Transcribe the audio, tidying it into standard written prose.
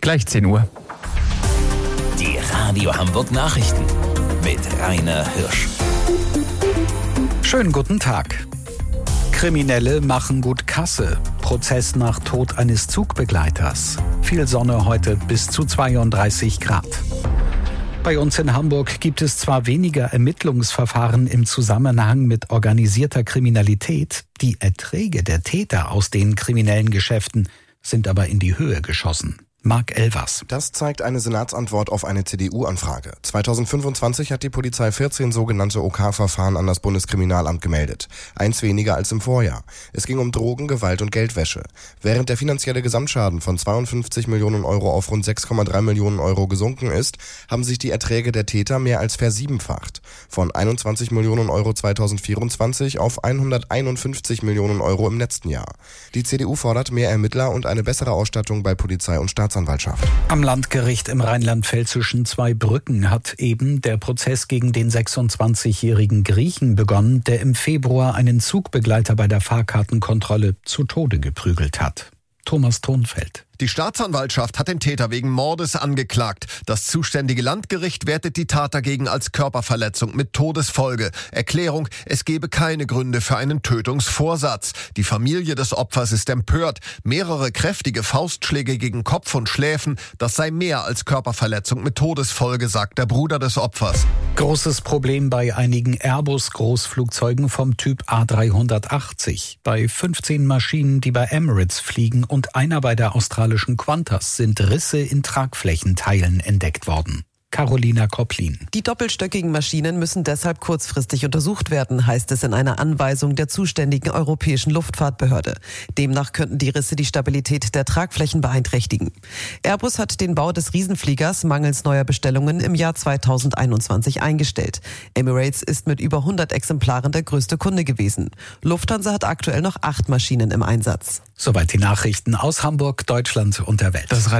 Gleich 10 Uhr. Die Radio Hamburg Nachrichten mit Rainer Hirsch. Schönen guten Tag. Kriminelle machen gut Kasse. Prozess nach Tod eines Zugbegleiters. Viel Sonne heute bis zu 32 Grad. Bei uns in Hamburg gibt es zwar weniger Ermittlungsverfahren im Zusammenhang mit organisierter Kriminalität, die Erträge der Täter aus den kriminellen Geschäften sind aber in die Höhe geschossen. Marc Elvers. Das zeigt eine Senatsantwort auf eine CDU-Anfrage. 2025 hat die Polizei 14 sogenannte OK-Verfahren an das Bundeskriminalamt gemeldet. Eins weniger als im Vorjahr. Es ging um Drogen, Gewalt und Geldwäsche. Während der finanzielle Gesamtschaden von 52 Millionen Euro auf rund 6,3 Millionen Euro gesunken ist, haben sich die Erträge der Täter mehr als versiebenfacht. Von 21 Millionen Euro 2024 auf 151 Millionen Euro im letzten Jahr. Die CDU fordert mehr Ermittler und eine bessere Ausstattung bei Polizei und Staatsanwaltschaft. Am Landgericht im rheinland-pfälzischen Zweibrücken hat eben der Prozess gegen den 26-jährigen Griechen begonnen, der im Februar einen Zugbegleiter bei der Fahrkartenkontrolle zu Tode geprügelt hat. Thomas Thonfeld. Die Staatsanwaltschaft hat den Täter wegen Mordes angeklagt. Das zuständige Landgericht wertet die Tat dagegen als Körperverletzung mit Todesfolge. Erklärung: Es gebe keine Gründe für einen Tötungsvorsatz. Die Familie des Opfers ist empört. Mehrere kräftige Faustschläge gegen Kopf und Schläfen, das sei mehr als Körperverletzung mit Todesfolge, sagt der Bruder des Opfers. Großes Problem bei einigen Airbus-Großflugzeugen vom Typ A380. Bei 15 Maschinen, die bei Emirates fliegen und einer bei der australischen Qantas sind Risse in Tragflächenteilen entdeckt worden. Carolina Kopplin. Die doppelstöckigen Maschinen müssen deshalb kurzfristig untersucht werden, heißt es in einer Anweisung der zuständigen Europäischen Luftfahrtbehörde. Demnach könnten die Risse die Stabilität der Tragflächen beeinträchtigen. Airbus hat den Bau des Riesenfliegers mangels neuer Bestellungen im Jahr 2021 eingestellt. Emirates ist mit über 100 Exemplaren der größte Kunde gewesen. Lufthansa hat aktuell noch 8 Maschinen im Einsatz. Soweit die Nachrichten aus Hamburg, Deutschland und der Welt.